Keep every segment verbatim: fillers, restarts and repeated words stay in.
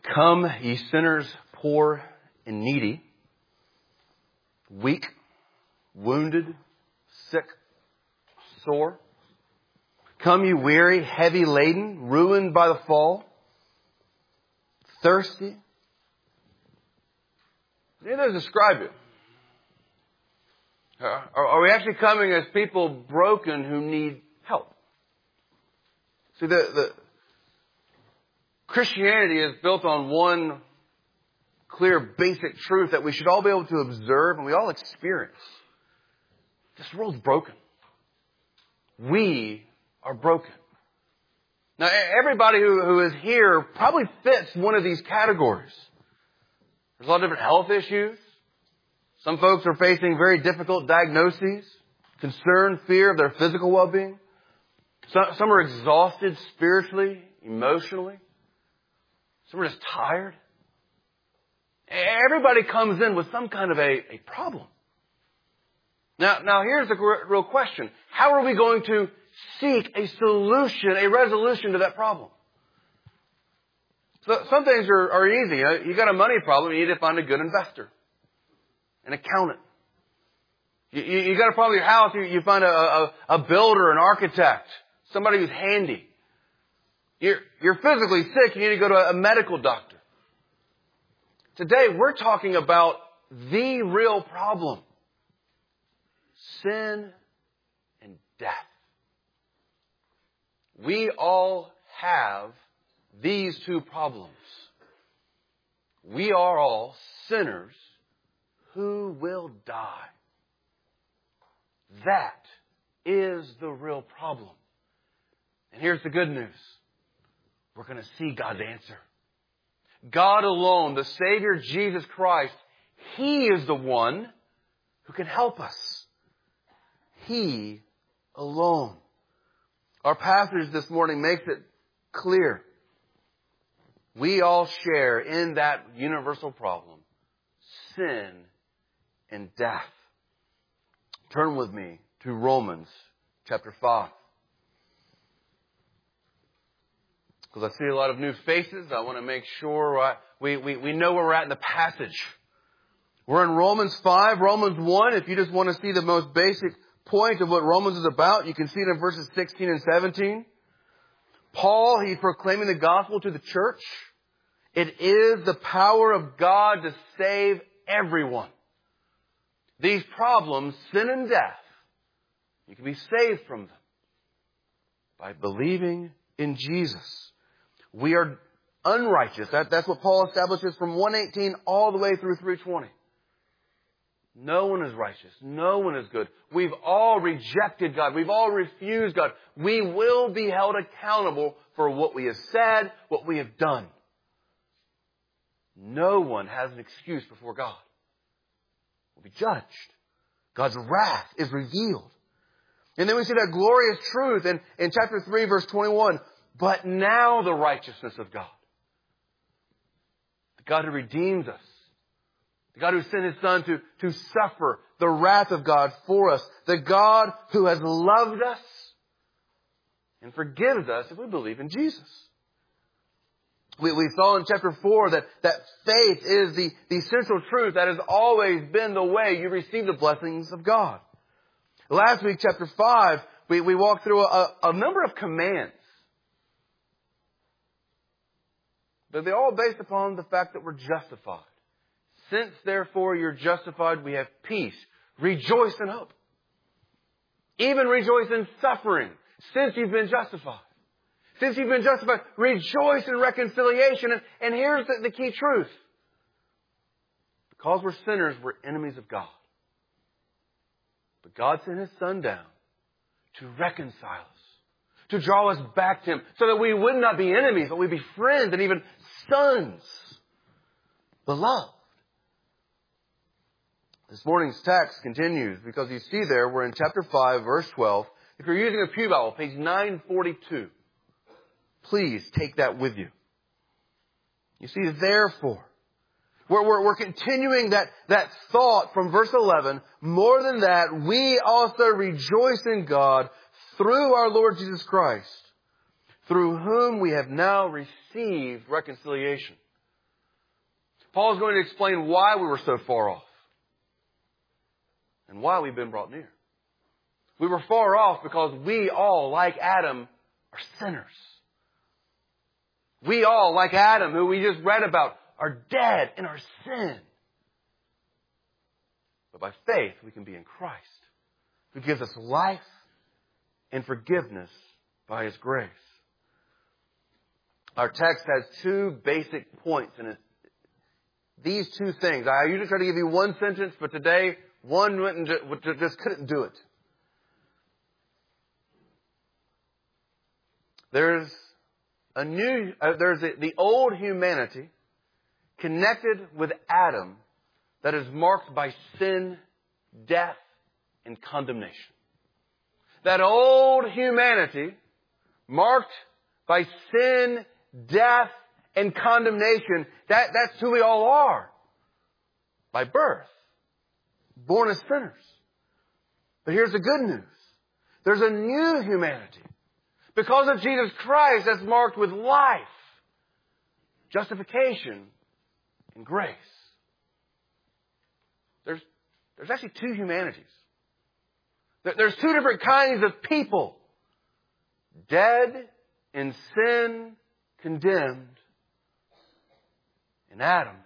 Come, ye sinners, poor and needy, weak, wounded, sick, sore. Come, you weary, heavy laden, ruined by the fall, thirsty. Any of those describe you? Are, are we actually coming as people broken who need help? See, the, the Christianity is built on one clear, basic truth that we should all be able to observe and we all experience. This world's broken. We are broken. Now, everybody who, who is here probably fits one of these categories. There's a lot of different health issues. Some folks are facing very difficult diagnoses, concern, fear of their physical well-being. Some, some are exhausted spiritually, emotionally. Some are just tired. Everybody comes in with some kind of a, a problem. Now, now here's the real question. How are we going to seek a solution, a resolution to that problem? So some things are, are easy. You know, you got a money problem, you need to find a good investor, an accountant. You, you, you got a problem with your house, you, you find a, a, a builder, an architect, somebody who's handy. You're, you're physically sick, you need to go to a, a medical doctor. Today, we're talking about the real problem. Sin and death. We all have these two problems. We are all sinners who will die. That is the real problem. And here's the good news. We're going to see God's answer. God alone, the Savior Jesus Christ, He is the one who can help us. He alone. Our passage this morning makes it clear. We all share in that universal problem, sin and death. Turn with me to Romans chapter five. Because I see a lot of new faces. I want to make sure I, we, we, we know where we're at in the passage. We're in Romans five, Romans one. If you just want to see the most basic point of what Romans is about, you can see it in verses sixteen and seventeen. Paul, he's proclaiming the gospel to the church. It is the power of God to save everyone. These problems, sin and death, you can be saved from them by believing in Jesus. We are unrighteous. That, that's what Paul establishes from one eighteen all the way through three twenty. No one is righteous. No one is good. We've all rejected God. We've all refused God. We will be held accountable for what we have said, what we have done. No one has an excuse before God. We'll be judged. God's wrath is revealed. And then we see that glorious truth in, in chapter three, verse twenty-one. But now the righteousness of God. The God who redeems us. The God who sent His Son to, to suffer the wrath of God for us. The God who has loved us and forgives us if we believe in Jesus. We, we saw in chapter four that, that faith is the, the central truth that has always been the way you receive the blessings of God. Last week, chapter five, we, we walked through a, a number of commands. But they're all based upon the fact that we're justified. Since, therefore, you're justified, we have peace. Rejoice in hope. Even rejoice in suffering, since you've been justified. Since you've been justified, rejoice in reconciliation. And, and here's the, the key truth. Because we're sinners, we're enemies of God. But God sent His Son down to reconcile us, to draw us back to Him, so that we would not be enemies, but we'd be friends and even sons, beloved. This morning's text continues because you see there, we're in chapter five, verse twelve. If you're using a pew Bible, page nine forty-two, please take that with you. You see, therefore, we're, we're, we're continuing that, that thought from verse eleven. More than that, we also rejoice in God through our Lord Jesus Christ, through whom we have now received reconciliation. Paul's going to explain why we were so far off and why we've been brought near. We were far off because we all, like Adam, are sinners. We all, like Adam, who we just read about, are dead in our sin. But by faith, we can be in Christ, who gives us life and forgiveness by His grace. Our text has two basic points in it. These two things. I usually try to give you one sentence, but today, one went and just couldn't do it. There's a new, uh, there's a, the old humanity connected with Adam that is marked by sin, death, and condemnation. That old humanity marked by sin, death, and condemnation, that, that's who we all are. By birth. Born as sinners. But here's the good news. There's a new humanity. Because of Jesus Christ, that's marked with life, justification, and grace. There's, there's actually two humanities. There, there's two different kinds of people. Dead in sin, condemned. In Adam,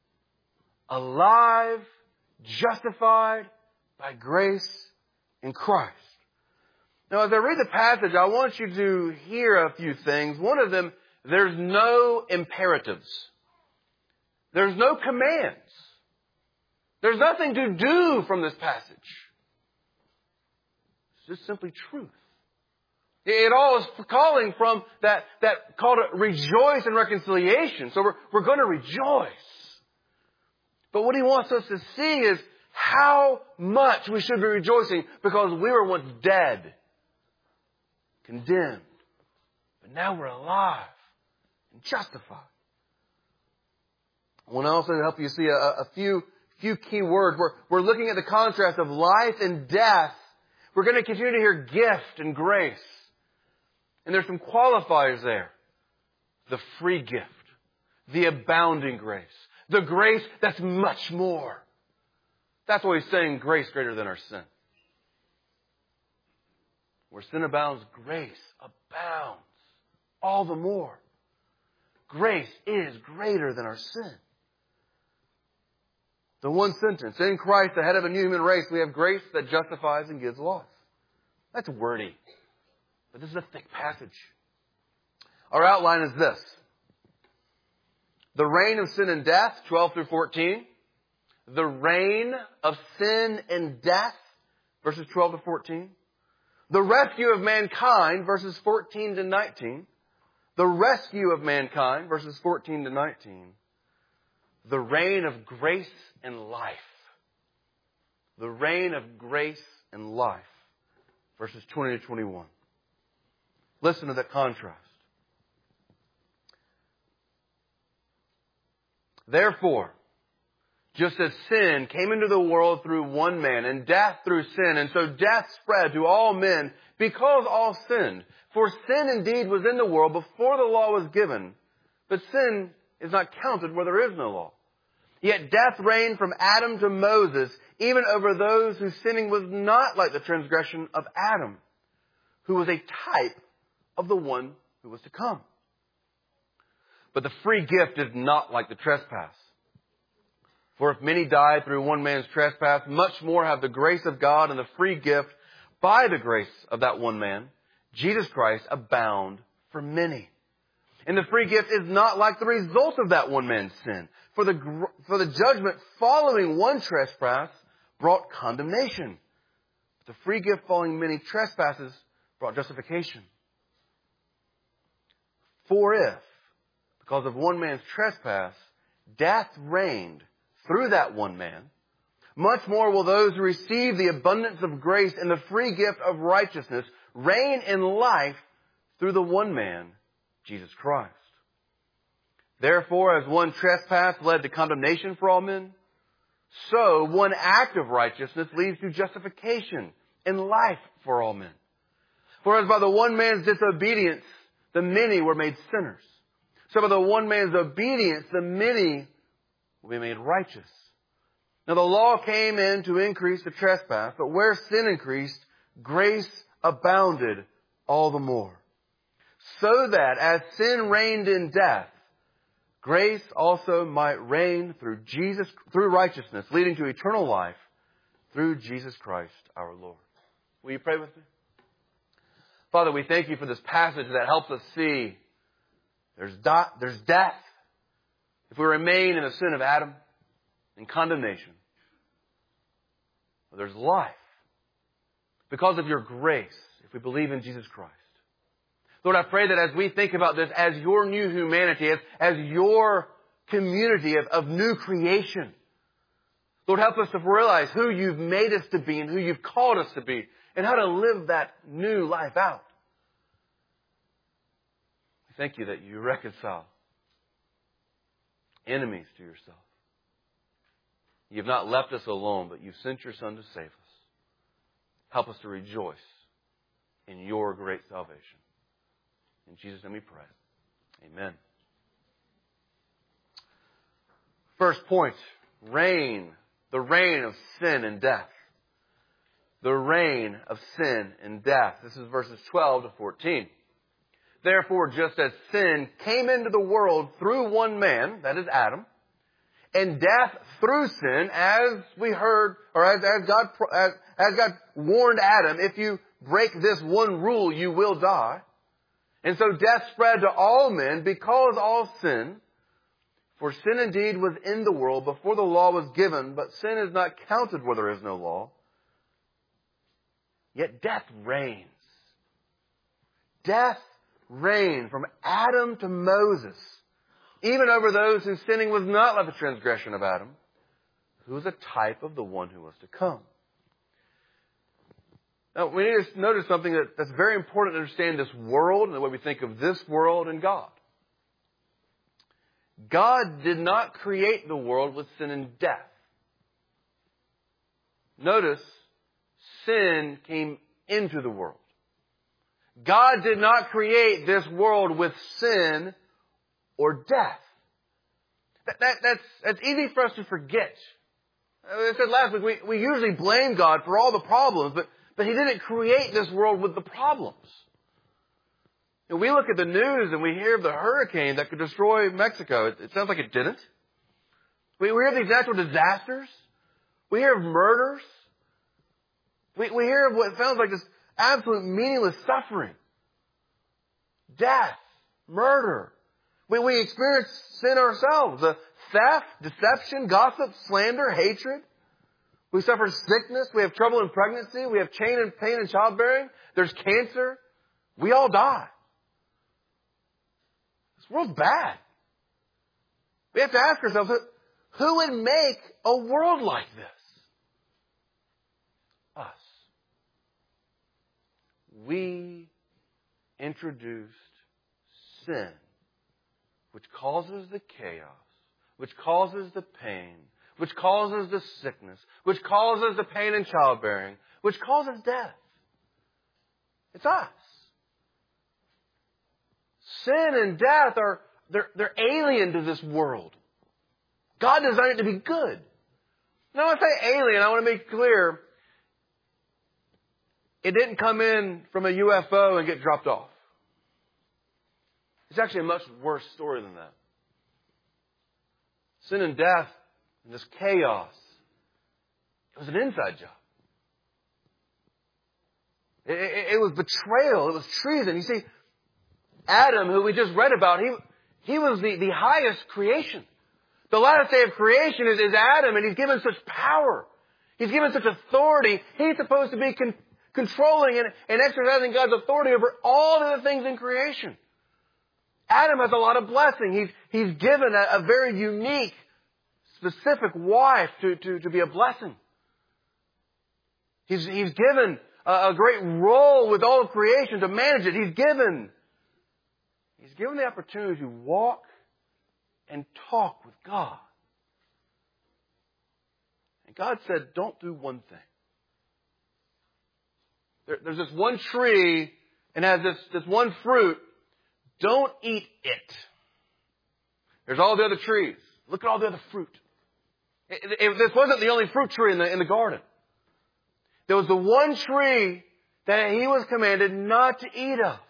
alive, justified by grace in Christ. Now, as I read the passage, I want you to hear a few things. One of them, there's no imperatives. There's no commands. There's nothing to do from this passage. It's just simply truth. It all is calling from that, that call to rejoice in reconciliation. So we're, we're going to rejoice. But what he wants us to see is how much we should be rejoicing because we were once dead, condemned, but now we're alive and justified. I want to also help you see a, a few, few key words. We're, we're looking at the contrast of life and death. We're going to continue to hear gift and grace. And there's some qualifiers there. The free gift. The abounding grace. The grace that's much more. That's why he's saying grace greater than our sin. Where sin abounds, grace abounds all the more. Grace is greater than our sin. The one sentence, in Christ, the head of a new human race, we have grace that justifies and gives life. That's wordy. But this is a thick passage. Our outline is this. The reign of sin and death, twelve through fourteen. The reign of sin and death, verses twelve to fourteen. The rescue of mankind, verses fourteen to nineteen. The rescue of mankind, verses fourteen to nineteen. The reign of grace and life. The reign of grace and life, verses twenty to twenty-one. Listen to that contrast. Therefore, just as sin came into the world through one man, and death through sin, and so death spread to all men because all sinned. For sin indeed was in the world before the law was given, but sin is not counted where there is no law. Yet death reigned from Adam to Moses, even over those whose sinning was not like the transgression of Adam, who was a type of the one who was to come. But the free gift is not like the trespass. For if many died through one man's trespass, much more have the grace of God and the free gift by the grace of that one man, Jesus Christ, abound for many. And the free gift is not like the result of that one man's sin. For the, for the judgment following one trespass brought condemnation. But the free gift following many trespasses brought justification. For if, because of one man's trespass, death reigned through that one man, much more will those who receive the abundance of grace and the free gift of righteousness reign in life through the one man, Jesus Christ. Therefore, as one trespass led to condemnation for all men, so one act of righteousness leads to justification and life for all men. For as by the one man's disobedience, the many were made sinners, so by the one man's obedience, the many will be made righteous. Now the law came in to increase the trespass, but where sin increased, grace abounded all the more. So that as sin reigned in death, grace also might reign through Jesus, through righteousness, leading to eternal life through Jesus Christ our Lord. Will you pray with me? Father, we thank you for this passage that helps us see there's, do- there's death if we remain in the sin of Adam and condemnation. But there's life because of your grace if we believe in Jesus Christ. Lord, I pray that as we think about this as your new humanity, as, as your community of, of new creation, Lord, help us to realize who you've made us to be and who you've called us to be and how to live that new life out. We thank you that you reconcile enemies to yourself. You've not left us alone, but you've sent your Son to save us. Help us to rejoice in your great salvation. In Jesus' name we pray. Amen. First point, reign. The reign of sin and death. The reign of sin and death. This is verses twelve to fourteen. Therefore, just as sin came into the world through one man, that is Adam, and death through sin, as we heard, or as, as God as, as God warned Adam, if you break this one rule, you will die. And so death spread to all men because all sin. For sin indeed was in the world before the law was given, but sin is not counted where there is no law. Yet death reigns. Death reigned from Adam to Moses, even over those whose sinning was not like the transgression of Adam, who was a type of the one who was to come. Now, we need to notice something that, that's very important to understand this world and the way we think of this world and God. God did not create the world with sin and death. Notice, sin came into the world. God did not create this world with sin or death. That, that, that's, that's easy for us to forget. As I said last week, we, we usually blame God for all the problems, but, but He didn't create this world with the problems. And we look at the news and we hear of the hurricane that could destroy Mexico. It, it sounds like it didn't. We, we hear of these natural disasters. We hear of murders. We, we hear of what sounds like this absolute meaningless suffering. Death. Murder. We, we experience sin ourselves. The theft, deception, gossip, slander, hatred. We suffer sickness. We have trouble in pregnancy. We have pain and pain in childbearing. There's cancer. We all die. This world's bad. We have to ask ourselves, who would make a world like this? Us. We introduced sin, which causes the chaos, which causes the pain, which causes the sickness, which causes the pain in childbearing, which causes death. It's us. Sin and death are, they're, they're alien to this world. God designed it to be good. Now, when I say alien, I want to make clear, it didn't come in from a U F O and get dropped off. It's actually a much worse story than that. Sin and death and this chaos, it was an inside job. It, it, it was betrayal. It was treason. You see, Adam, who we just read about, he, he was the, the highest creation. The last day of creation is, is Adam, and he's given such power. He's given such authority. He's supposed to be con- controlling and, and exercising God's authority over all the things in creation. Adam has a lot of blessing. He's, he's given a, a very unique, specific wife to, to, to be a blessing. He's, he's given a, a great role with all of creation to manage it. He's given, he's given the opportunity to walk and talk with God. And God said, don't do one thing. There, there's this one tree and has this, this one fruit. Don't eat it. There's all the other trees. Look at all the other fruit. It, it, this wasn't the only fruit tree in the, in the garden. There was the one tree that he was commanded not to eat of.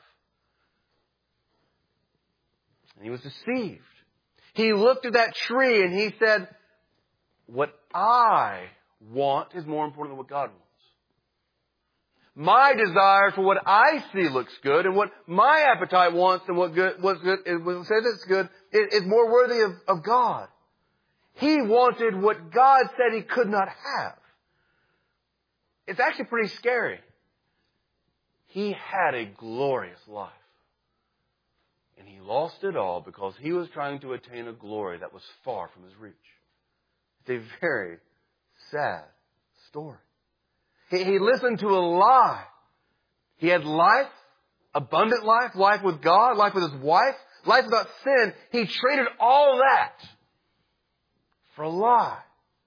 And he was deceived. He looked at that tree and he said, what I want is more important than what God wants. My desire for what I see looks good and what my appetite wants and what good, what's good, what says it's good is more worthy of, of God. He wanted what God said he could not have. It's actually pretty scary. He had a glorious life. And he lost it all because he was trying to attain a glory that was far from his reach. It's a very sad story. He, he listened to a lie. He had life, abundant life, life with God, life with his wife, life without sin. He traded all that for a lie.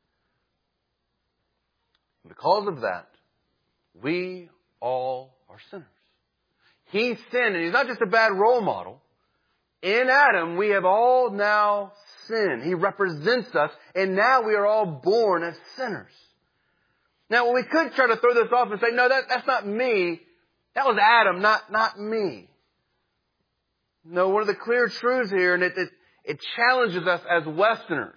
And because of that, we all are sinners. He sinned, and he's not just a bad role model. In Adam, we have all now sinned. He represents us, and now we are all born as sinners. Now, we could try to throw this off and say, no, that, that's not me. That was Adam, not, not me. No, one of the clear truths here, and it, it, it challenges us as Westerners.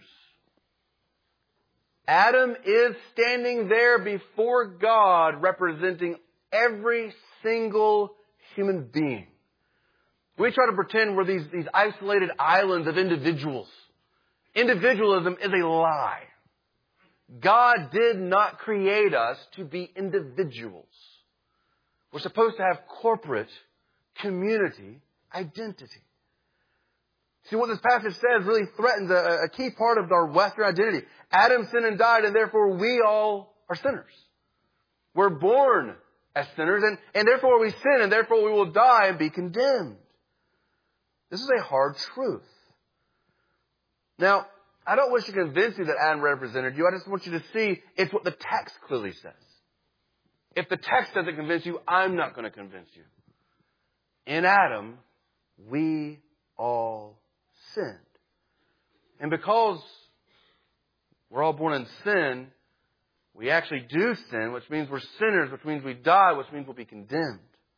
Adam is standing there before God representing every single human being. We try to pretend we're these, these isolated islands of individuals. Individualism is a lie. God did not create us to be individuals. We're supposed to have corporate community identity. See, what this passage says really threatens a, a key part of our Western identity. Adam sinned and died, and therefore we all are sinners. We're born as sinners, and, and therefore we sin, and therefore we will die and be condemned. This is a hard truth. Now, I don't wish to convince you that Adam represented you. I just want you to see it's what the text clearly says. If the text doesn't convince you, I'm not going to convince you. In Adam, we all sinned. And because we're all born in sin, we actually do sin, which means we're sinners, which means we die, which means we'll be condemned.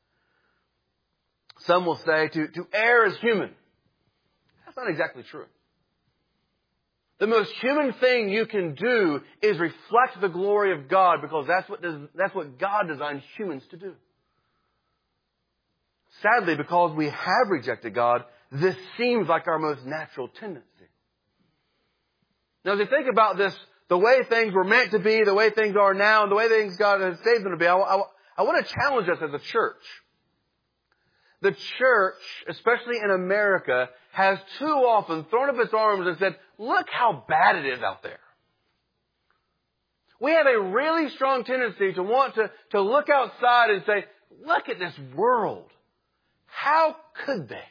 Some will say to, to err is human. That's not exactly true. The most human thing you can do is reflect the glory of God, because that's what, does, that's what God designed humans to do. Sadly, because we have rejected God, this seems like our most natural tendency. Now, as you think about this, the way things were meant to be, the way things are now, and the way things God has saved them to be, I, I, I want to challenge us as a church. The church, especially in America, has too often thrown up its arms and said, look how bad it is out there. We have a really strong tendency to want to, to look outside and say, look at this world. How could they?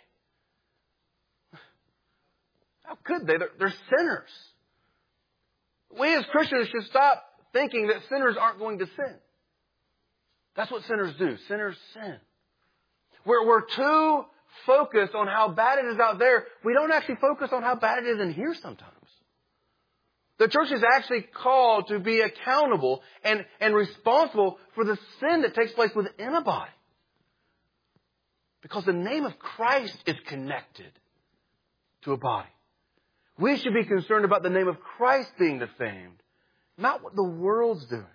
How could they? They're, they're sinners. We as Christians should stop thinking that sinners aren't going to sin. That's what sinners do. Sinners sin. We're, we're too focused on how bad it is out there. We don't actually focus on how bad it is in here sometimes. The church is actually called to be accountable and, and responsible for the sin that takes place within a body. Because the name of Christ is connected to a body. We should be concerned about the name of Christ being defamed, not what the world's doing.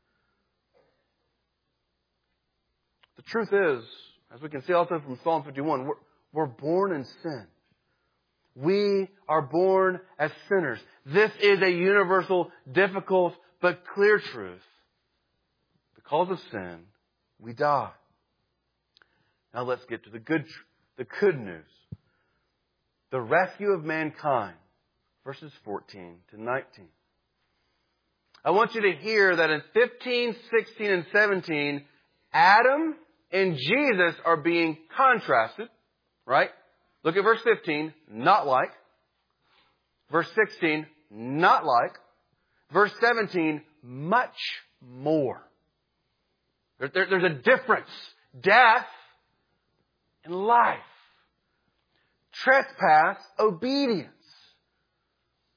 The truth is, as we can see also from Psalm fifty-one, we're, we're born in sin. We are born as sinners. This is a universal, difficult, but clear truth. Because of sin, we die. Now let's get to the good, the good news. The rescue of mankind. Verses fourteen to nineteen. I want you to hear that in fifteen, sixteen, and seventeen, Adam and Jesus are being contrasted, right? Look at verse fifteen, not like. Verse sixteen, not like. Verse seventeen, much more. There, there, there's a difference. Death and life. Trespass, obedience.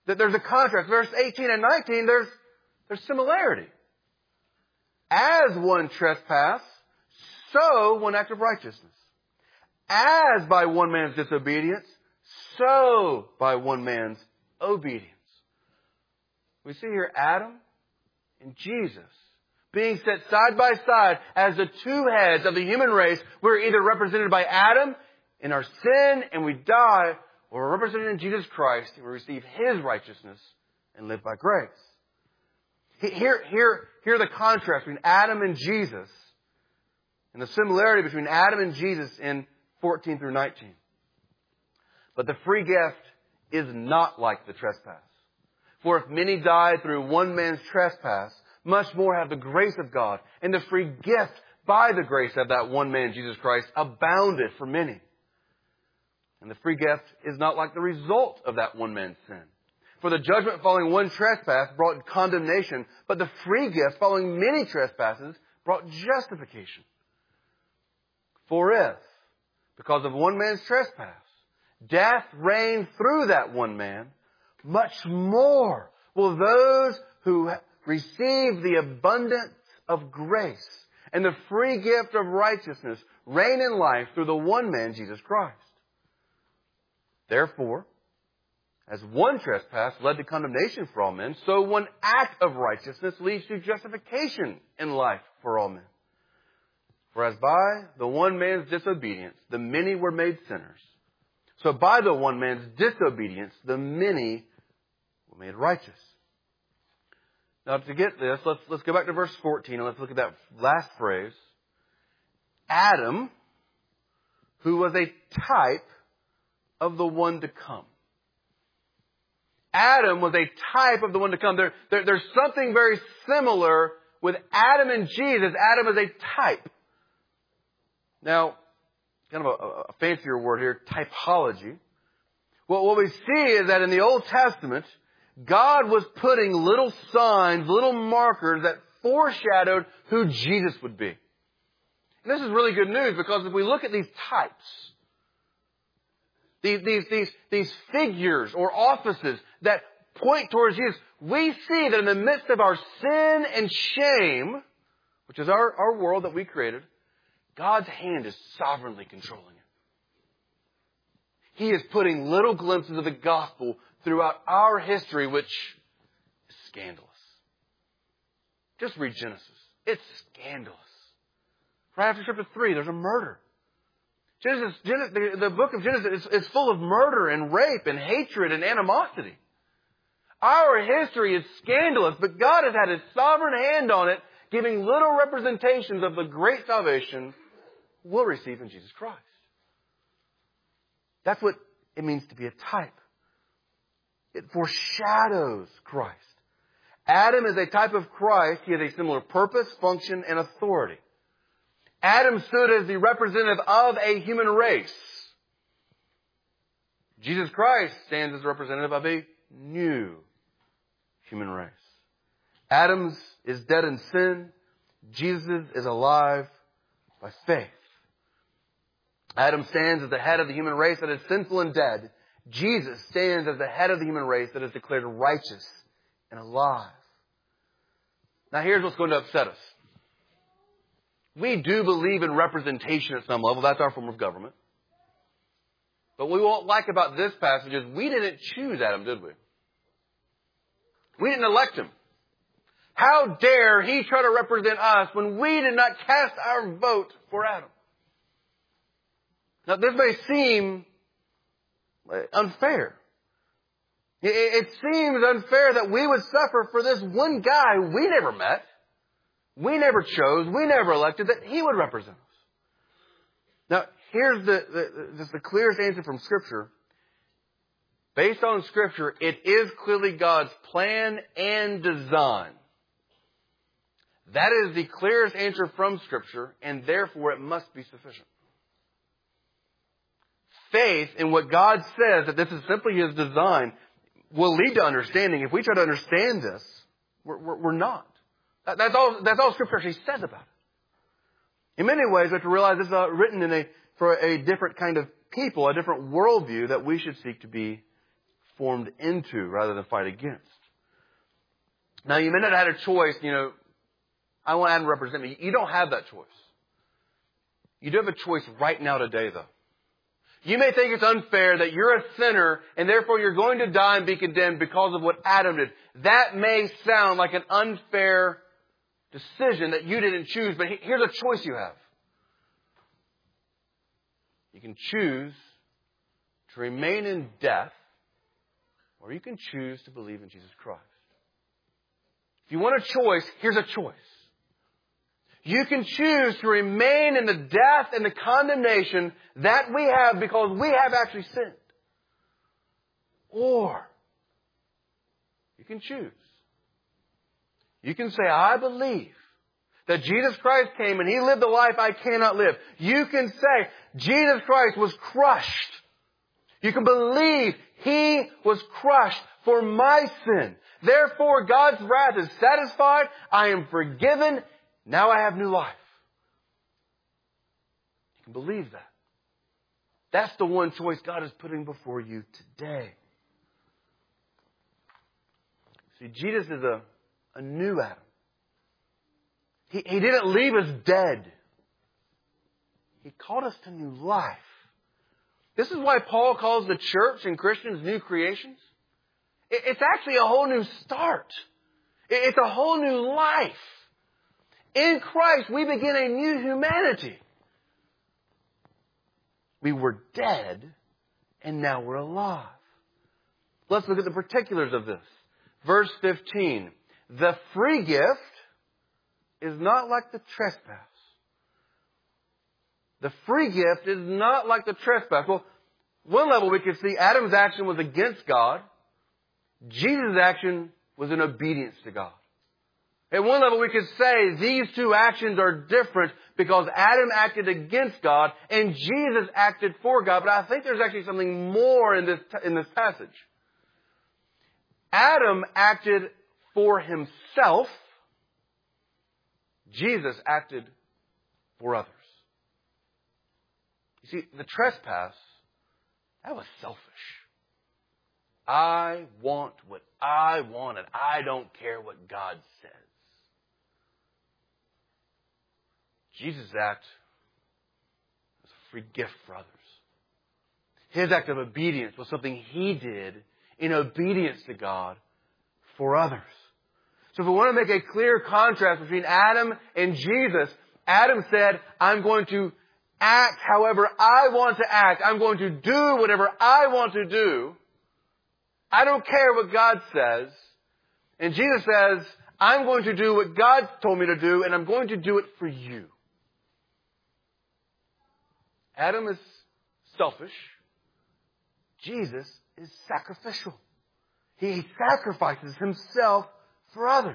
that there's a contrast. Verse eighteen and nineteen, there's, there's similarity. As one trespass, so one act of righteousness. As by one man's disobedience, so by one man's obedience. We see here Adam and Jesus being set side by side as the two heads of the human race. We're either represented by Adam in our sin and we die, or we're represented in Jesus Christ and we receive His righteousness and live by grace. Here, here, here are the contrast between Adam and Jesus and the similarity between Adam and Jesus in fourteen through nineteen. But the free gift is not like the trespass. For if many died through one man's trespass, much more have the grace of God and the free gift by the grace of that one man, Jesus Christ, abounded for many. And the free gift is not like the result of that one man's sin. For the judgment following one trespass brought condemnation, but the free gift following many trespasses brought justification. For if, because of one man's trespass, death reigned through that one man, much more will those who receive the abundance of grace and the free gift of righteousness reign in life through the one man, Jesus Christ. Therefore, as one trespass led to condemnation for all men, so one act of righteousness leads to justification in life for all men. For as by the one man's disobedience, the many were made sinners, so by the one man's disobedience, the many were made righteous. Now to get this, let's, let's go back to verse fourteen and let's look at that last phrase. Adam, who was a type of the one to come. Adam was a type of the one to come. There, there, there's something very similar with Adam and Jesus. Adam is a type. Now, kind of a, a fancier word here, typology. Well, what we see is that in the Old Testament, God was putting little signs, little markers that foreshadowed who Jesus would be. And this is really good news because if we look at these types, These, these, these, these figures or offices that point towards Jesus, we see that in the midst of our sin and shame, which is our, our world that we created, God's hand is sovereignly controlling it. He is putting little glimpses of the gospel throughout our history, which is scandalous. Just read Genesis. It's scandalous. Right after chapter three, there's a murder. Genesis, Genesis the, the book of Genesis is, is full of murder and rape and hatred and animosity. Our history is scandalous, but God has had His sovereign hand on it, giving little representations of the great salvation we'll receive in Jesus Christ. That's what it means to be a type. It foreshadows Christ. Adam is a type of Christ. He has a similar purpose, function, and authority. Adam stood as the representative of a human race. Jesus Christ stands as a representative of a new human race. Adam's is dead in sin. Jesus is alive by faith. Adam stands as the head of the human race that is sinful and dead. Jesus stands as the head of the human race that is declared righteous and alive. Now here's what's going to upset us. We do believe in representation at some level. That's our form of government. But what we won't like about this passage is we didn't choose Adam, did we? We didn't elect him. How dare he try to represent us when we did not cast our vote for Adam? Now, this may seem unfair. It seems unfair that we would suffer for this one guy we never met, we never chose, we never elected, that he would represent us. Now, here's the, the, just the clearest answer from Scripture. Based on Scripture, it is clearly God's plan and design. That is the clearest answer from Scripture, and therefore it must be sufficient. Faith in what God says, that this is simply His design, will lead to understanding. If we try to understand this, we're, we're, we're not. That, that's all. That's all Scripture actually says about it. In many ways, we have to realize this is uh, written in a for a different kind of people, a different worldview that we should seek to be formed into rather than fight against. Now, you may not have had a choice, you know, I want Adam to represent me. You don't have that choice. You do have a choice right now today, though. You may think it's unfair that you're a sinner and therefore you're going to die and be condemned because of what Adam did. That may sound like an unfair decision that you didn't choose, but here's a choice you have. You can choose to remain in death, or you can choose to believe in Jesus Christ. If you want a choice, here's a choice. You can choose to remain in the death and the condemnation that we have because we have actually sinned. Or you can choose. You can say, I believe that Jesus Christ came and He lived the life I cannot live. You can say, Jesus Christ was crushed. You can believe He was crushed for my sin. Therefore, God's wrath is satisfied. I am forgiven. Now I have new life. You can believe that. That's the one choice God is putting before you today. See, Jesus is a, a new Adam. He, he didn't leave us dead. He called us to new life. This is why Paul calls the church and Christians new creations. It, it's actually a whole new start. It, it's a whole new life. In Christ, we begin a new humanity. We were dead, and now we're alive. Let's look at the particulars of this. Verse fifteen. The free gift is not like the trespass. The free gift is not like the trespass. Well, one level we can see Adam's action was against God. Jesus' action was in obedience to God. At one level, we could say these two actions are different because Adam acted against God and Jesus acted for God. But I think there's actually something more in this, in this passage. Adam acted for himself. Jesus acted for others. You see, the trespass, that was selfish. I want what I want and I don't care what God says. Jesus' act was a free gift for others. His act of obedience was something He did in obedience to God for others. So if we want to make a clear contrast between Adam and Jesus, Adam said, I'm going to act however I want to act. I'm going to do whatever I want to do. I don't care what God says. And Jesus says, I'm going to do what God told me to do, and I'm going to do it for you. Adam is selfish. Jesus is sacrificial. He sacrifices Himself for others.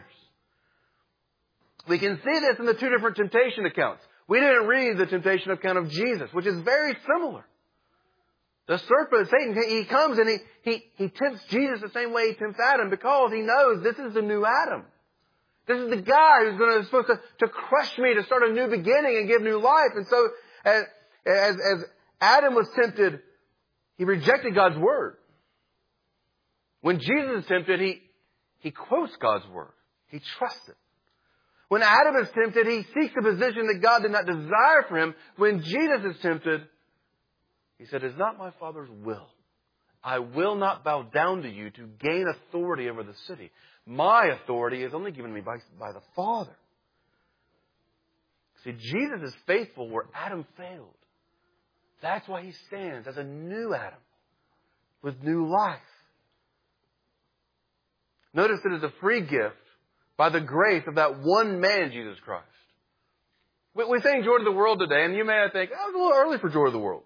We can see this in the two different temptation accounts. We didn't read the temptation account of Jesus, which is very similar. The serpent, Satan, he comes and he, he, he tempts Jesus the same way he tempts Adam because he knows this is the new Adam. This is the guy who's going to, supposed to, to crush me, to start a new beginning and give new life. And so as, as, as Adam was tempted, he rejected God's word. When Jesus is tempted, he, he quotes God's word. He trusts it. When Adam is tempted, he seeks a position that God did not desire for him. When Jesus is tempted, He said, it's not my Father's will. I will not bow down to you to gain authority over the city. My authority is only given me by, by the Father. See, Jesus is faithful where Adam failed. That's why He stands as a new Adam with new life. Notice it is a free gift by the grace of that one man, Jesus Christ. We, we sing Joy to the World today, and you may think, oh, it's a little early for Joy to the World.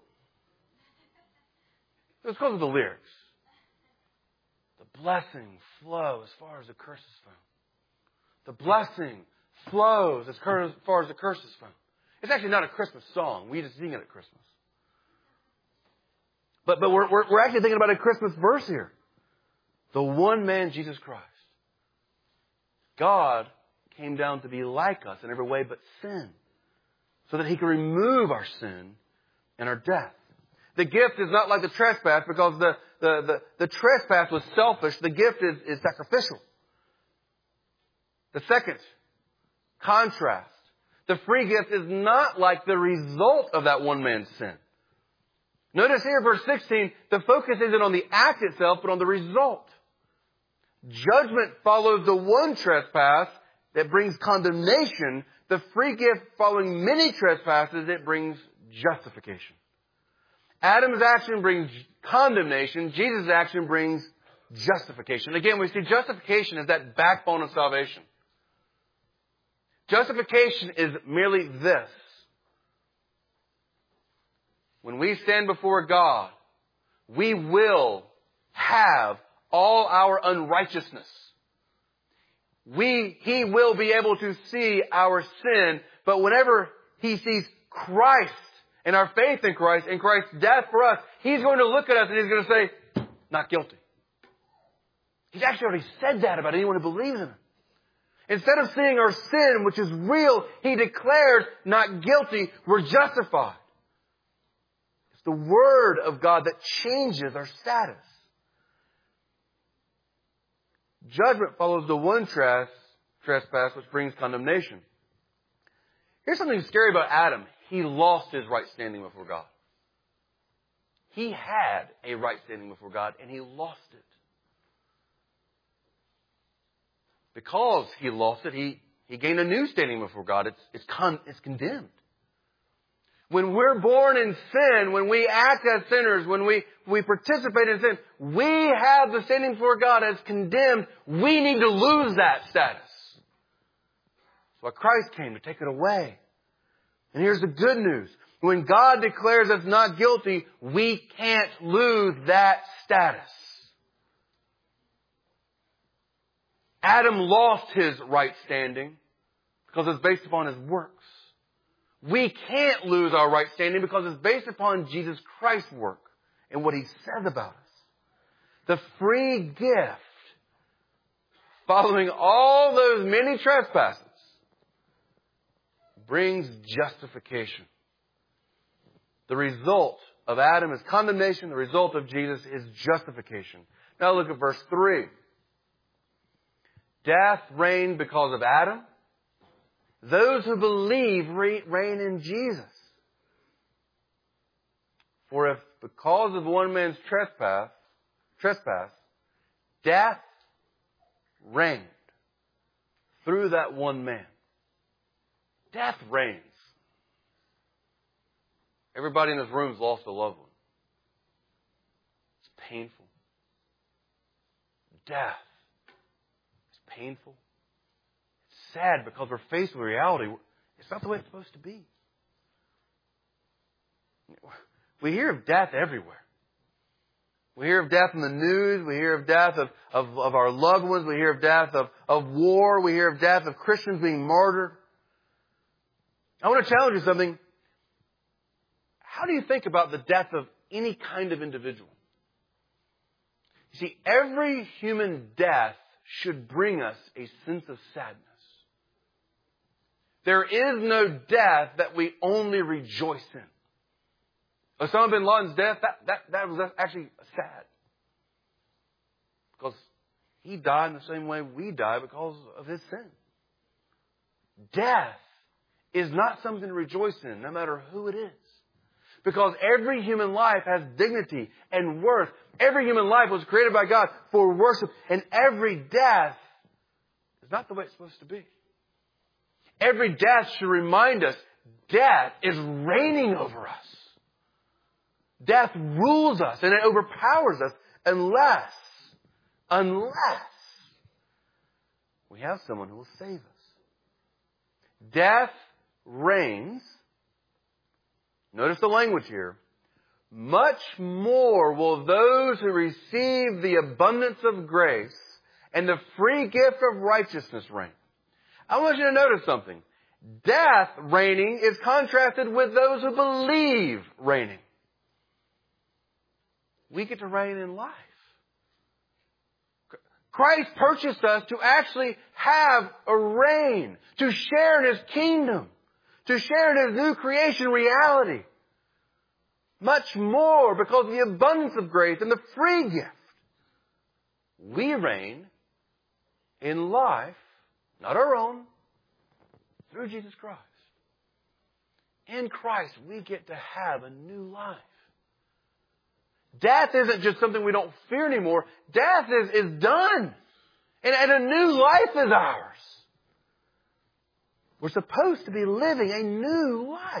It's because of the lyrics. The blessing flows as far as the curse is found. The blessing flows as far as the curse is found. It's actually not a Christmas song. We just sing it at Christmas. But, but we're, we're, we're actually thinking about a Christmas verse here. The one man, Jesus Christ. God came down to be like us in every way but sin, so that He can remove our sin and our death. The gift is not like the trespass because the, the, the, the trespass was selfish. The gift is, is sacrificial. The second contrast. The free gift is not like the result of that one man's sin. Notice here, verse sixteen, the focus isn't on the act itself, but on the result. Judgment follows the one trespass that brings condemnation. The free gift following many trespasses, it brings justification. Adam's action brings condemnation. Jesus' action brings justification. Again, we see justification as that backbone of salvation. Justification is merely this. When we stand before God, we will have all our unrighteousness. We, He will be able to see our sin, but whenever He sees Christ and our faith in Christ and Christ's death for us, He's going to look at us and He's going to say, not guilty. He's actually already said that about anyone who believes in Him. Instead of seeing our sin, which is real, He declares not guilty, we're justified. It's the Word of God that changes our status. Judgment follows the one tres- trespass, which brings condemnation. Here's something scary about Adam. He lost his right standing before God. He had a right standing before God, and he lost it. Because he lost it, he, he gained a new standing before God. It's, it's, con, it's condemned. When we're born in sin, when we act as sinners, when we, we participate in sin, we have the standing before God as condemned. We need to lose that status. That's why Christ came, to take it away. And here's the good news. When God declares us not guilty, we can't lose that status. Adam lost his right standing because it's based upon his works. We can't lose our right standing because it's based upon Jesus Christ's work and what He says about us. The free gift, following all those many trespasses, brings justification. The result of Adam is condemnation. The result of Jesus is justification. Now look at verse three. Death reigned because of Adam. Those who believe reign in Jesus. For if because of one man's trespass, trespass, death reigned through that one man. Death reigns. Everybody in this room has lost a loved one. It's painful. Death is painful. Sad because we're faced with reality. It's not the way it's supposed to be. We hear of death everywhere. We hear of death in the news. We hear of death of, of, of our loved ones. We hear of death of, of war. We hear of death of Christians being martyred. I want to challenge you something. How do you think about the death of any kind of individual? You see, every human death should bring us a sense of sadness. There is no death that we only rejoice in. Osama bin Laden's death, that, that, that was actually sad. Because he died in the same way we die because of his sin. Death is not something to rejoice in, no matter who it is. Because every human life has dignity and worth. Every human life was created by God for worship. And every death is not the way it's supposed to be. Every death should remind us death is reigning over us. Death rules us and it overpowers us unless, unless we have someone who will save us. Death reigns. Notice the language here. Much more will those who receive the abundance of grace and the free gift of righteousness reign. I want you to notice something. Death reigning is contrasted with those who believe reigning. We get to reign in life. Christ purchased us to actually have a reign, to share in His kingdom, to share in His new creation reality. much more because of the abundance of grace and the free gift. We reign in life, not our own, through Jesus Christ. In Christ, we get to have a new life. Death isn't just something we don't fear anymore. Death is, is done. And, and a new life is ours. We're supposed to be living a new life.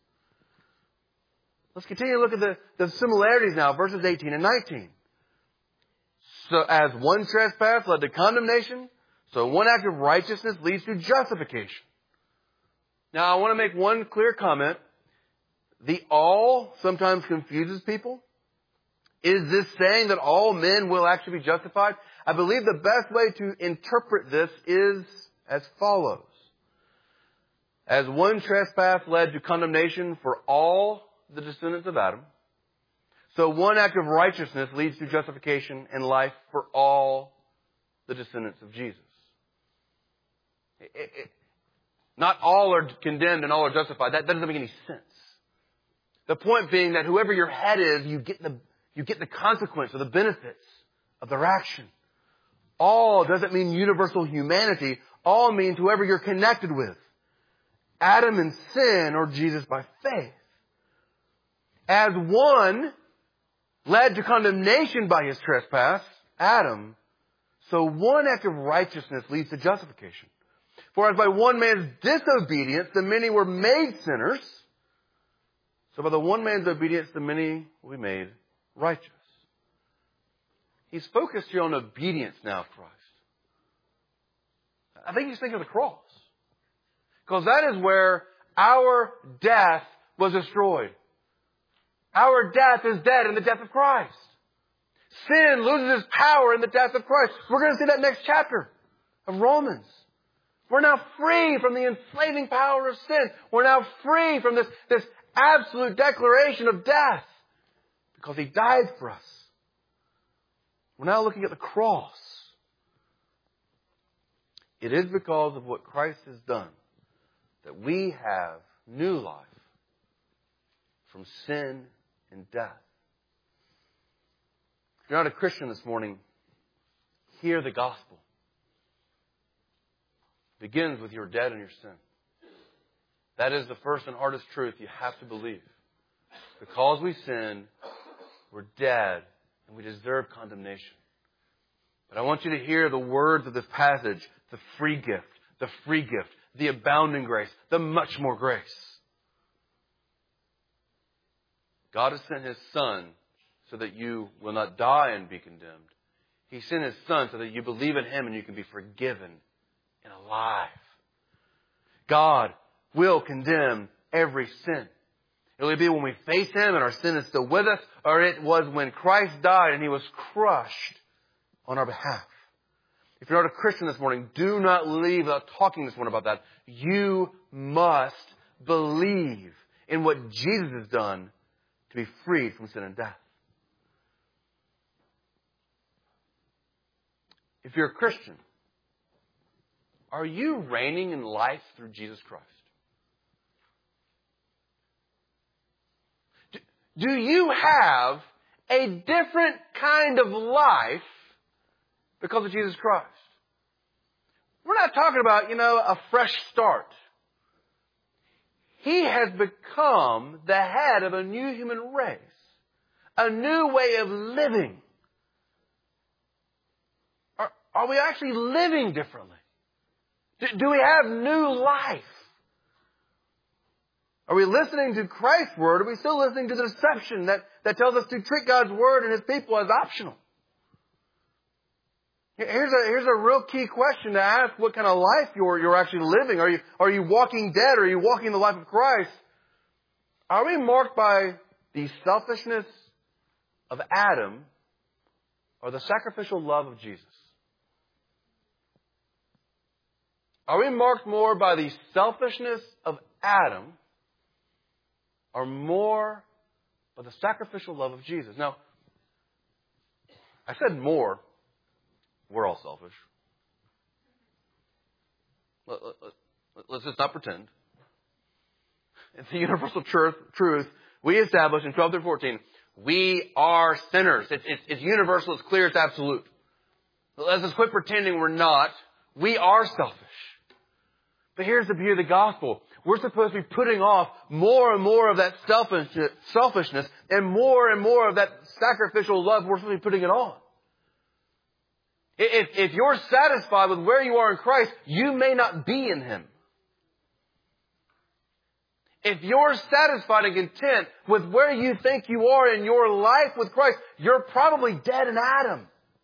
Let's continue to look at the, the similarities now, verses eighteen and nineteen. So as one trespass led to condemnation, so one act of righteousness leads to justification. Now, I want to make one clear comment. The all sometimes confuses people. Is this saying that all men will actually be justified? I believe the best way to interpret this is as follows. As one trespass led to condemnation for all the descendants of Adam, so one act of righteousness leads to justification and life for all the descendants of Jesus. It, it, not all are condemned and all are justified. That, that doesn't make any sense. The point being that whoever your head is, you get the you get the consequence or the benefits of their action. All doesn't mean universal humanity. All means whoever you're connected with. Adam in sin or Jesus by faith. As one led to condemnation by his trespass, Adam, so one act of righteousness leads to justification. For as by one man's disobedience the many were made sinners, so by the one man's obedience the many will be made righteous. He's focused here on obedience now of Christ. I think he's thinking of the cross. Because that is where our death was destroyed. Our death is dead in the death of Christ. Sin loses its power in the death of Christ. We're going to see that next chapter of Romans. We're now free from the enslaving power of sin. We're now free from this, this absolute declaration of death because He died for us. We're now looking at the cross. It is because of what Christ has done that we have new life from sin and death. If you're not a Christian this morning, hear the gospel. It begins with you're dead in your sin. That is the first and hardest truth you have to believe. Because we sin, we're dead and we deserve condemnation. But I want you to hear the words of this passage, the free gift, the free gift, the abounding grace, the much more grace. God has sent His Son so that you will not die and be condemned. He sent His Son so that you believe in Him and you can be forgiven and alive. God will condemn every sin. It will be when we face Him and our sin is still with us, or it was when Christ died and He was crushed on our behalf. If you're not a Christian this morning, do not leave without talking to someone about that. You must believe in what Jesus has done to be freed from sin and death. If you're a Christian, are you reigning in life through Jesus Christ? Do you have a different kind of life because of Jesus Christ? We're not talking about, you know, a fresh start. He has become the head of a new human race, a new way of living. Are, are we actually living differently? Do, do we have new life? Are we listening to Christ's word? Or are we still listening to the deception that, that tells us to treat God's word and His people as optional? Here's a, here's a real key question to ask: what kind of life you're, you're actually living. Are you, are you walking dead, or are you walking the life of Christ? Are we marked by the selfishness of Adam or the sacrificial love of Jesus? Are we marked more by the selfishness of Adam or more by the sacrificial love of Jesus? Now, I said more. We're all selfish. Let's just not pretend. It's the universal truth. we established in twelve through fourteen, we are sinners. It's, it's, it's universal, it's clear, it's absolute. Let's just quit pretending we're not. We are selfish. But here's the beauty of the gospel. We're supposed to be putting off more and more of that selfishness and more and more of that sacrificial love. We're supposed to be putting it on. If, if you're satisfied with where you are in Christ, you may not be in Him. If you're satisfied and content with where you think you are in your life with Christ, you're probably dead in Adam.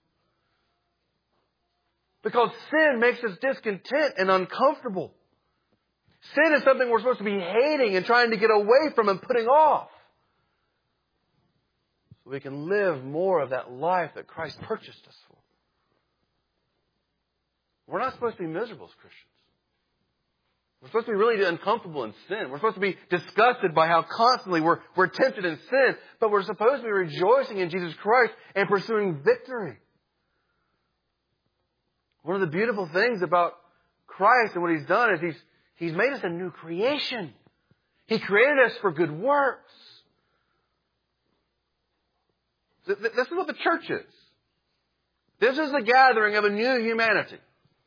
Because sin makes us discontent and uncomfortable. Sin is something we're supposed to be hating and trying to get away from and putting off. So we can live more of that life that Christ purchased us for. We're not supposed to be miserable as Christians. We're supposed to be really uncomfortable in sin. We're supposed to be disgusted by how constantly we're, we're tempted in sin. But we're supposed to be rejoicing in Jesus Christ and pursuing victory. One of the beautiful things about Christ and what He's done is He's, He's made us a new creation. He created us for good works. This is what the church is. This is the gathering of a new humanity.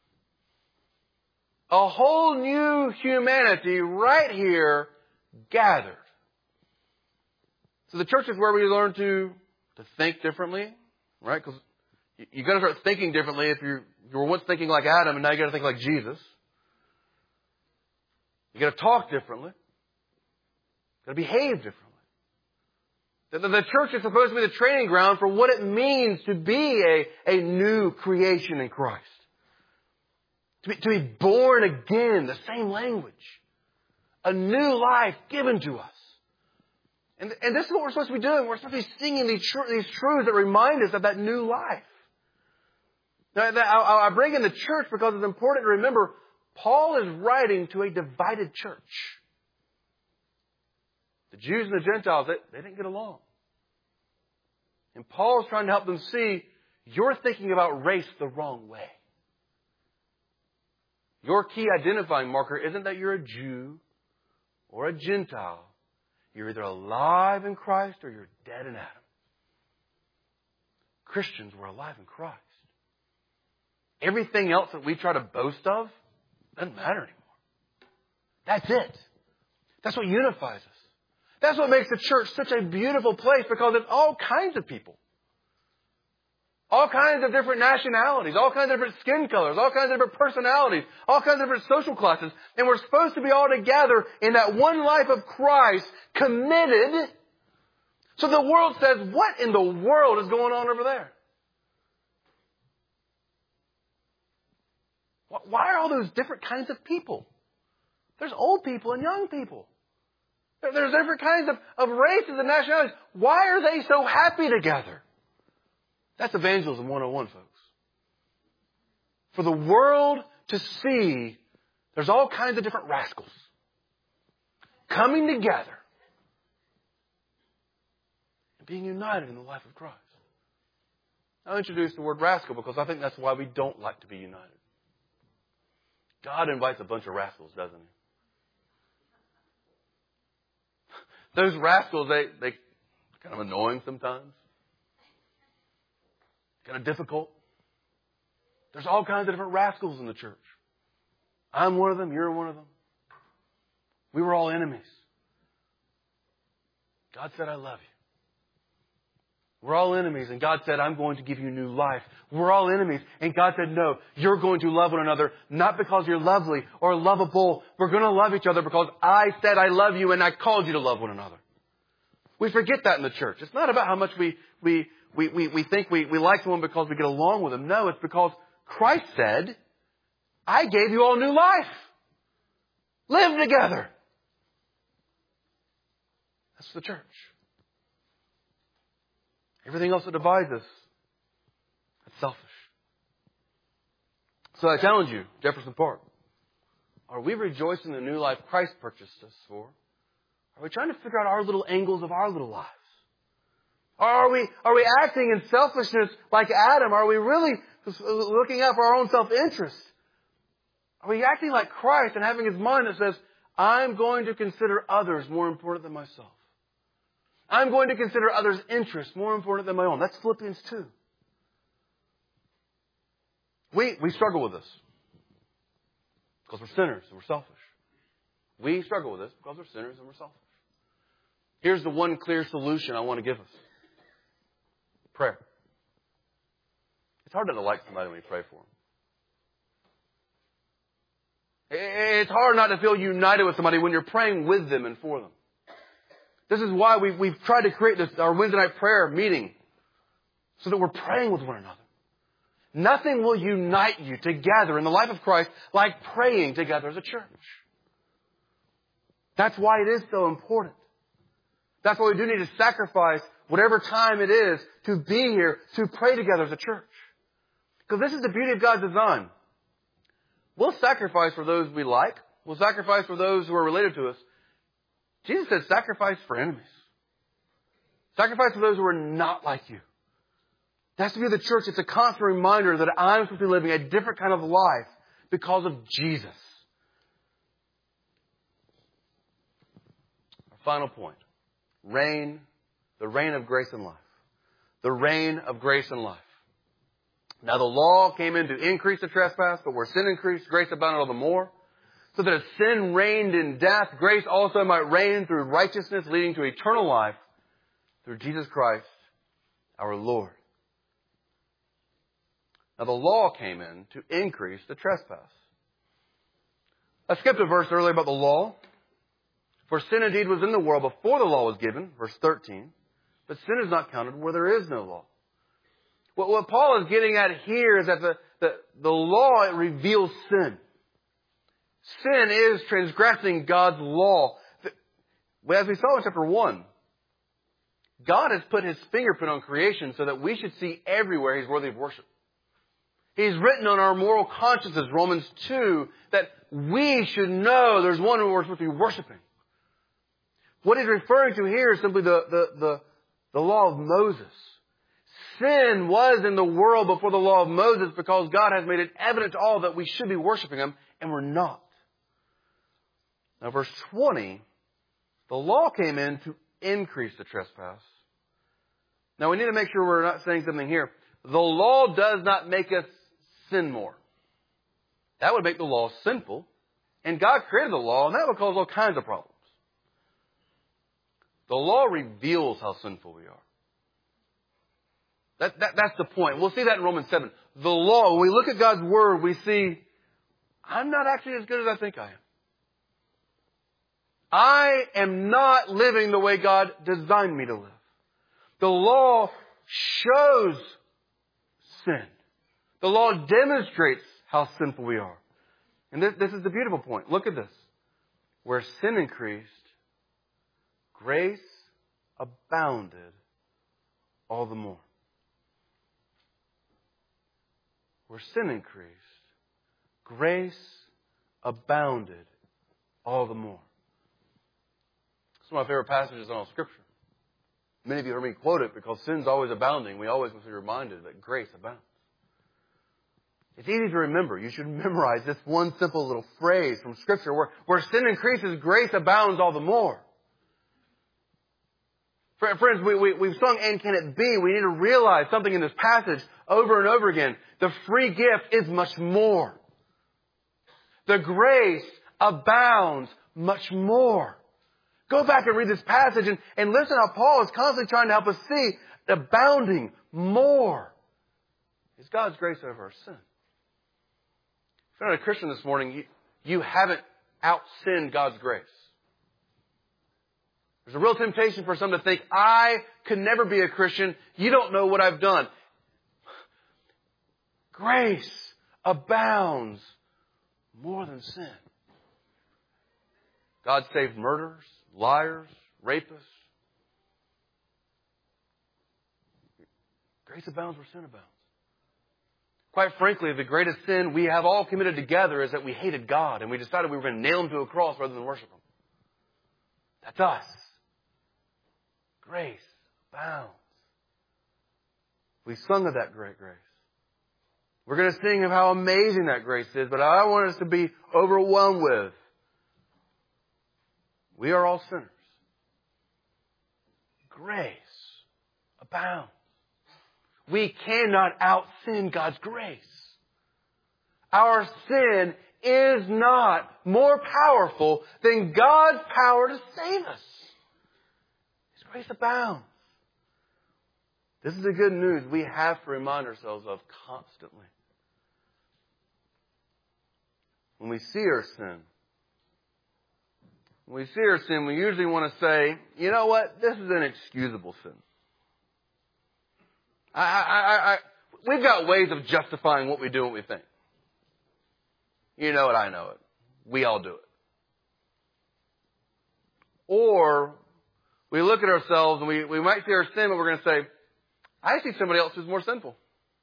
A whole new humanity right here gathered. So the church is where we learn to, to think differently, right? Because you, you got to start thinking differently if you you were once thinking like Adam and now you got to think like Jesus. You got to talk differently. You got to behave differently. The, the, the church is supposed to be the training ground for what it means to be a, a new creation in Christ. To be, to be born again, the same language. A new life given to us. And, and this is what we're supposed to be doing. We're supposed to be singing these, tr- these truths that remind us of that new life. Now, I, I bring in the church because it's important to remember Paul is writing to a divided church. The Jews and the Gentiles, they, they didn't get along. And Paul's trying to help them see, you're thinking about race the wrong way. Your key identifying marker isn't that you're a Jew or a Gentile. You're either alive in Christ or you're dead in Adam. Christians were alive in Christ. Everything else that we try to boast of doesn't matter anymore. That's it. That's what unifies us. That's what makes the church such a beautiful place, because it's all kinds of people. All kinds of different nationalities, all kinds of different skin colors, all kinds of different personalities, all kinds of different social classes. And we're supposed to be all together in that one life of Christ, committed. So the world says, what in the world is going on over there? Why are all those different kinds of people? There's old people and young people. There's different kinds of, of races and nationalities. Why are they so happy together? That's evangelism one oh one, folks. For the world to see there's all kinds of different rascals coming together and being united in the life of Christ. I'll introduce the word rascal because I think that's why we don't like to be united. God invites a bunch of rascals, doesn't He? Those rascals, they, they kind of annoying sometimes. Kind of difficult. There's all kinds of different rascals in the church. I'm one of them. You're one of them. We were all enemies. God said, I love you. We're all enemies, and God said, I'm going to give you new life. We're all enemies, and God said, no, you're going to love one another, not because you're lovely or lovable. We're going to love each other because I said I love you, and I called you to love one another. We forget that in the church. It's not about how much we we we we, we think we, we like someone because we get along with them. No, it's because Christ said, I gave you all new life. Live together. That's the church. Everything else that divides us, that's selfish. So I challenge you, Jefferson Park, are we rejoicing in the new life Christ purchased us for? Are we trying to figure out our little angles of our little lives? Or are we, are we acting in selfishness like Adam? Are we really looking out for our own self-interest? Are we acting like Christ and having His mind that says, I'm going to consider others more important than myself? I'm going to consider others' interests more important than my own. That's Philippians two. We, we struggle with this because we're sinners and we're selfish. We struggle with this because we're sinners and we're selfish. Here's the one clear solution I want to give us. Prayer. It's hard not to like somebody when you pray for them. It's hard not to feel united with somebody when you're praying with them and for them. This is why we've, we've tried to create this, our Wednesday night prayer meeting so that we're praying with one another. Nothing will unite you together in the life of Christ like praying together as a church. That's why it is so important. That's why we do need to sacrifice whatever time it is to be here to pray together as a church. Because this is the beauty of God's design. We'll sacrifice for those we like. We'll sacrifice for those who are related to us. Jesus said sacrifice for enemies. Sacrifice for those who are not like you. That's to be the church. It's a constant reminder that I'm supposed to be living a different kind of life because of Jesus. Our final point. Reign, the reign of grace and life. The reign of grace and life. Now the law came in to increase the trespass, but where sin increased, grace abounded all the more. So that as sin reigned in death, grace also might reign through righteousness, leading to eternal life through Jesus Christ, our Lord. Now the law came in to increase the trespass. I skipped a verse earlier about the law. For sin indeed was in the world before the law was given, verse thirteen. But sin is not counted where there is no law. What, what Paul is getting at here is that the, the, the law, it reveals sin. Sin is transgressing God's law. As we saw in chapter one, God has put His fingerprint on creation so that we should see everywhere He's worthy of worship. He's written on our moral consciences, Romans two, that we should know there's one who we're supposed to be worshiping. What he's referring to here is simply the, the, the, the law of Moses. Sin was in the world before the law of Moses because God has made it evident to all that we should be worshiping Him, and we're not. Now, verse twenty, the law came in to increase the trespass. Now, we need to make sure we're not saying something here. The law does not make us sin more. That would make the law sinful. And God created the law, and that would cause all kinds of problems. The law reveals how sinful we are. That, that, that's the point. We'll see that in Romans seven. The law, when we look at God's Word, we see, I'm not actually as good as I think I am. I am not living the way God designed me to live. The law shows sin. The law demonstrates how sinful we are. And this, this is the beautiful point. Look at this. Where sin increased, grace abounded all the more. Where sin increased, grace abounded all the more. It's one of my favorite passages in all Scripture. Many of you heard me quote it because sin's always abounding. We always must be reminded that grace abounds. It's easy to remember. You should memorize this one simple little phrase from Scripture where, where sin increases, grace abounds all the more. Friends, we, we, we've sung And Can It Be? We need to realize something in this passage over and over again. The free gift is much more. The grace abounds much more. Go back and read this passage and, and listen how Paul is constantly trying to help us see abounding more is God's grace over our sin. If you're not a Christian this morning, you, you haven't out-sinned God's grace. There's a real temptation for some to think, I could never be a Christian. You don't know what I've done. Grace abounds more than sin. God saved murderers, liars, rapists. Grace abounds where sin abounds. Quite frankly, the greatest sin we have all committed together is that we hated God and we decided we were going to nail Him to a cross rather than worship Him. That's us. Grace abounds. We sung of that great grace. We're going to sing of how amazing that grace is, but I want us to be overwhelmed with. We are all sinners. grace abounds. We cannot out-sin God's grace. Our sin is not more powerful than God's power to save us. His grace abounds. This is the good news we have to remind ourselves of constantly. When we see our sin, when we see our sin, we usually want to say, you know what, this is an excusable sin. I, I, I, I, we've got ways of justifying what we do and what we think. You know it, I know it. We all do it. Or we look at ourselves and we, we might see our sin, but we're going to say, I see somebody else who's more sinful.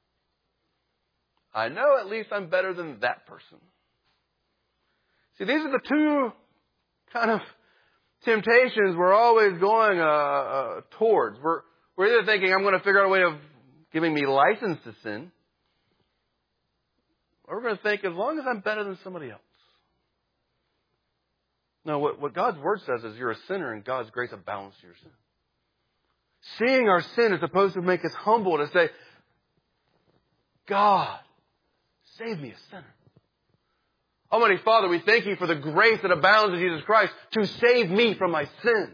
I know at least I'm better than that person. See, these are the two kind of temptations we're always going uh, uh, towards. We're, we're either thinking, I'm going to figure out a way of giving me license to sin, or we're going to think, as long as I'm better than somebody else. No, what, what God's Word says is you're a sinner and God's grace abounds to your sin. Seeing our sin is supposed to make us humble, to say, God, save me a sinner. Almighty Father, we thank you for the grace that abounds in Jesus Christ to save me from my sins.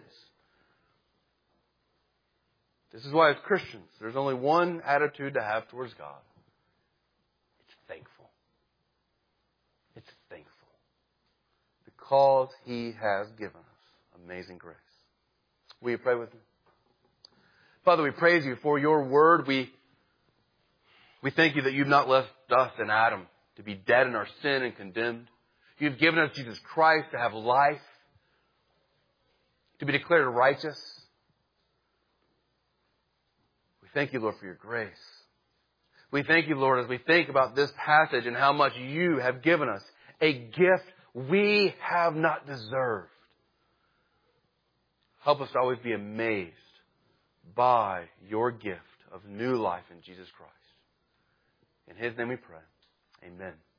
This is why as Christians, there's only one attitude to have towards God. It's thankful. It's thankful. Because He has given us amazing grace. Will you pray with me? Father, we praise you for your word. We, we thank you that you've not left us in Adam to be dead in our sin and condemned. You've given us Jesus Christ to have life, to be declared righteous. We thank you, Lord, for your grace. We thank you, Lord, as we think about this passage and how much you have given us, a gift we have not deserved. Help us to always be amazed by your gift of new life in Jesus Christ. In His name we pray. Amen.